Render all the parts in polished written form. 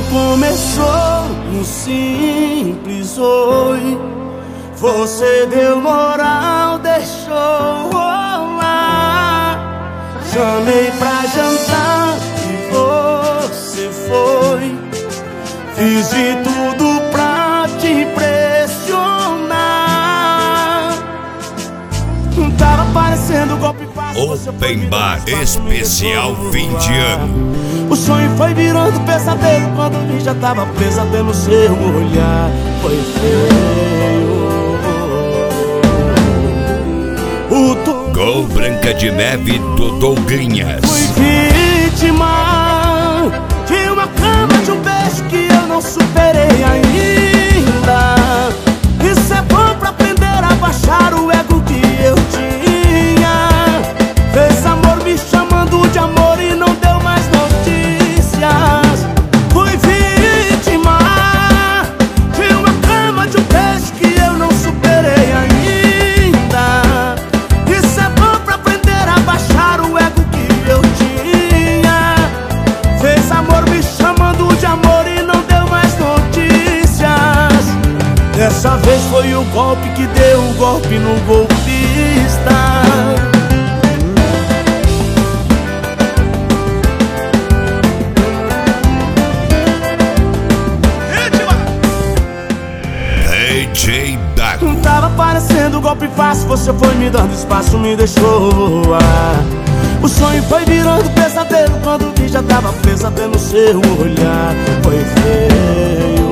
Começou um simples oi, você deu moral, deixou rolar. Chamei pra jantar e você foi, fiz de tudo pra te impressionar. Tava parecendo golpe fácil. Open Bar especial fim de ano. O sonho foi virando pesadelo quando vi já tava presa pelo seu olhar. Foi feio. Gol Branca de Neve do Douglinhas. Fui vítima de uma cama, de um beijo que eu não superei ainda. Isso é bom pra aprender a baixar o ego que eu tinha. Fez amor me chamando de amor e não deu mais notícias. Fui vítima de uma cama, de um beijo que eu não superei ainda. Isso é bom pra aprender a baixar o ego que eu tinha. Fez amor me chamando de amor e não deu mais notícias. Dessa vez foi o golpe que deu o golpe no golpista. Tava parecendo golpe fácil, você foi me dando espaço, me deixou voar. O sonho foi virando pesadelo quando vi já tava presa pelo seu olhar. Foi feio.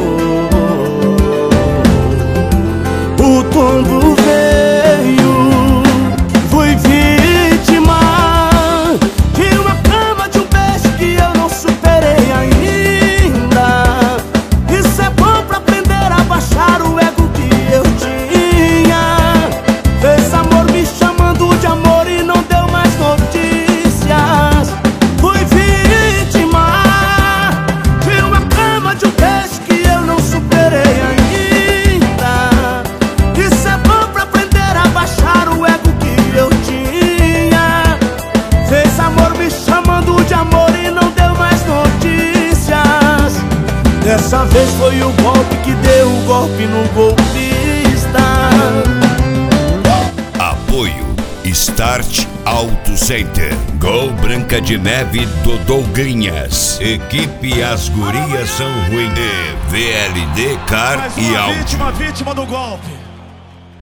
O tombo veio. Fui vítima de uma cama, de um beijo que eu não superei ainda. Isso é bom pra aprender a baixar o ego que eu tinha. Fez amor me chamando de amor e não deu mais notícias. Fui vítima de uma cama, de um beijo que eu não superei ainda. Isso é bom pra aprender a baixar o ego que eu tinha. Fez amor me chamando de amor e não deu mais notícias. Dessa vez foi o golpe que deu o golpe no golpista. Apoio Start Auto Center. Gol Branca de Neve do Douglinhas. Equipe As Gurias São Ruim. VLD Car e Auto. Vítima do golpe.